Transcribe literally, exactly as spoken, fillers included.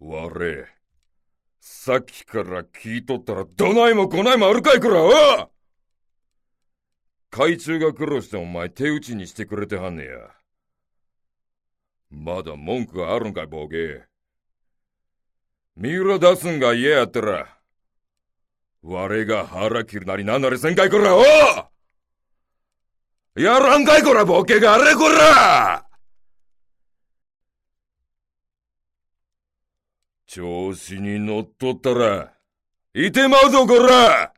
われ、さっきから聞いとったらどないもこないもあるかいくら、おう！海中が苦労してお前手打ちにしてくれてはんねや。まだ文句があるんかい、ボケ。三浦出すんが嫌やったら、我が腹切るなりなんなりせんかいこら、おう！やらんかいこら、ボケがあれこら！調子に乗っとったら、いてまうぞこら！